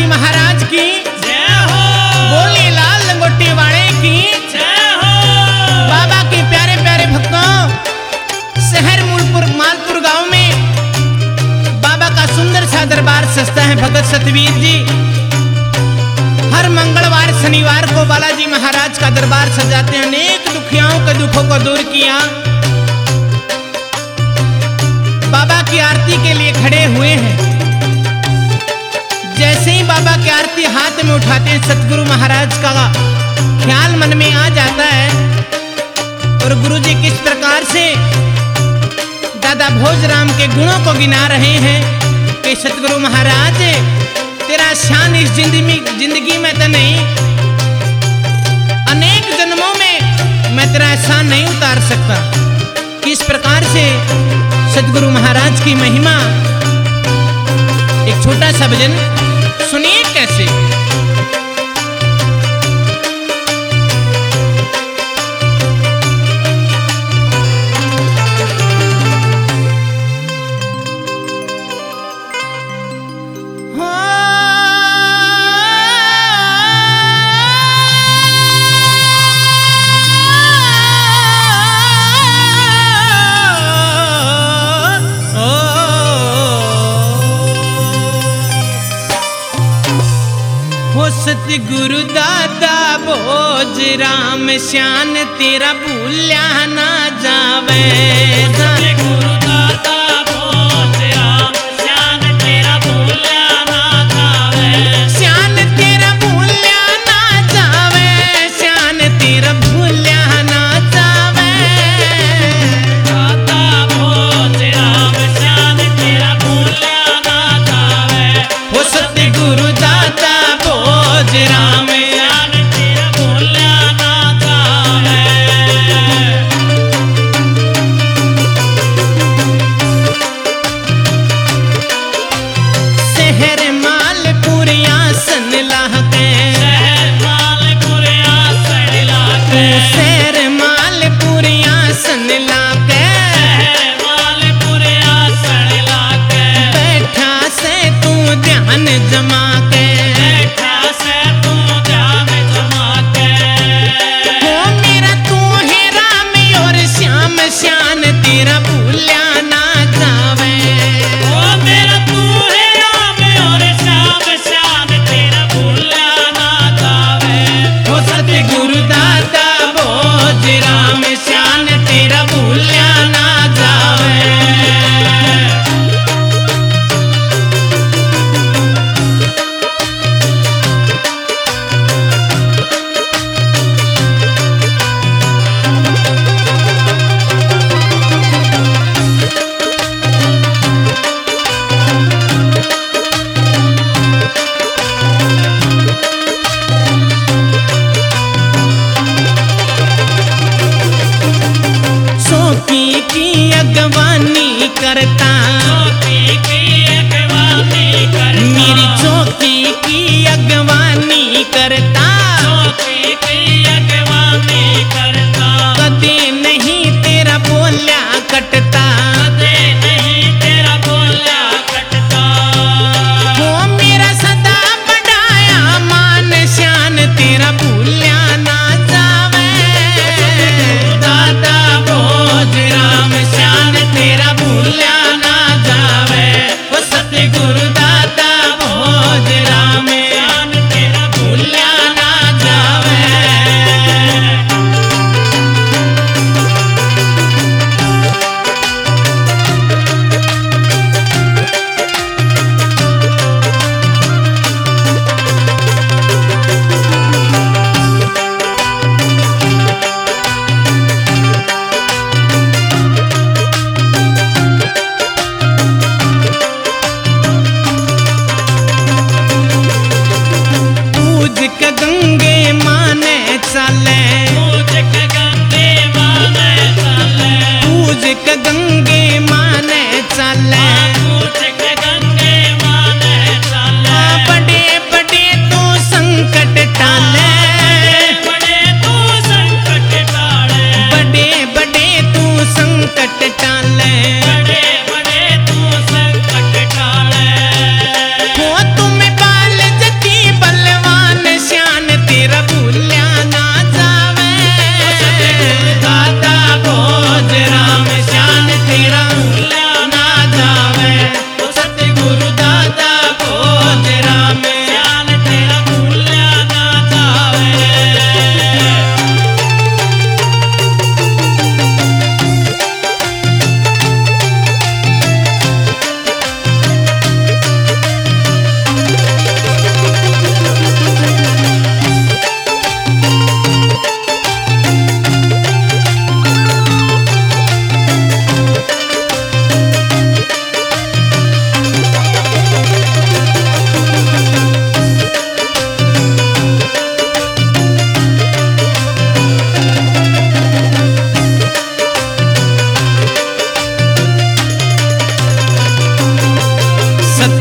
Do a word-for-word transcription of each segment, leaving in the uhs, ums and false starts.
जी महाराज की जय हो। बोले लाल लंगोटे वाले की जय हो। बाबा के प्यारे प्यारे भक्तों, शहर मूलपुर मालपुर गांव में बाबा का सुंदर सा दरबार सजता है। भगत सतवीर जी हर मंगलवार शनिवार को बालाजी महाराज का दरबार सजाते हैं। अनेक दुखियाओं के दुखों को दूर किया, बाबा की आरती के लिए खड़े हुए हैं। जैसे ही बाबा की आरती हाथ में उठाते हैं, सतगुरु महाराज का ख्याल मन में आ जाता है और गुरु जी किस प्रकार से दादा भोजराम के गुणों को गिना रहे हैं कि सतगुरु महाराज तेरा शान इस जिंदगी जिंदगी में तो नहीं, अनेक जन्मों में मैं तेरा एहसान नहीं उतार सकता। किस प्रकार से सतगुरु महाराज की महिमा, एक छोटा सा भजन सुनिए कैसे। सतगुरु दादा भोज राम श्यान तेरा भूल्या ना जावे। सतगुरु दादा भोज राम श्यान तेरा भूल्या ना जावे। श्यान तेरा भूल्या ना जावे, श्यान तेरा भूल्या ना जावे। दादा भोज राम श्यान तेरा भूल्या ना जावे। हो सतगुरु दादा भोज राम श्यान तेरा भूल्या ना जावे। शहर मालपुर आसन लाके, शहर मालपुर आसन लाके। शहर मालपुर आसन लाके, शहर मालपुर आसन लाके। बैठा से तू ध्यान जमा के। बैठा से तू ध्यान जमा के। हो मेरा तू है राम और श्याम, श्यान तेरा भूल्या ना जावे। ओ मेरा तू है राम और श्याम श्याम तेरा भूल्या ना जावे। हो सतगुरु दादा भोज राम श्यान तेरा भूल्या ना जावे। सोकी की अगवानी करता, चौकी की अगवानी करता। मेरी चौकी की अगवानी करता। चौकी की अगवानी करता। कदे नहीं तेरा बोल्या कटता। कदे नहीं तेरा बोल्या कटता। हो मेरा सदा बढ़ाया मान, श्यान तेरा भूल्या ना जावे। दादा भोज राम श्यान तेरा भूल्या ना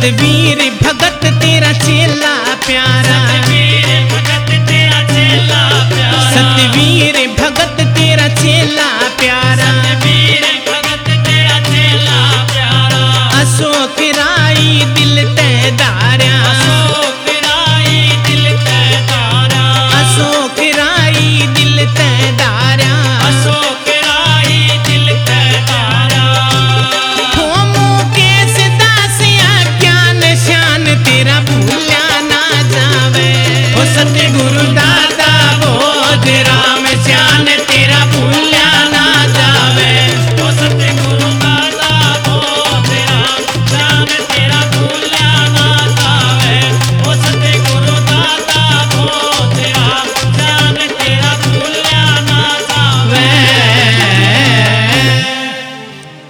सतवीर भगत तेरा चेला प्यारा।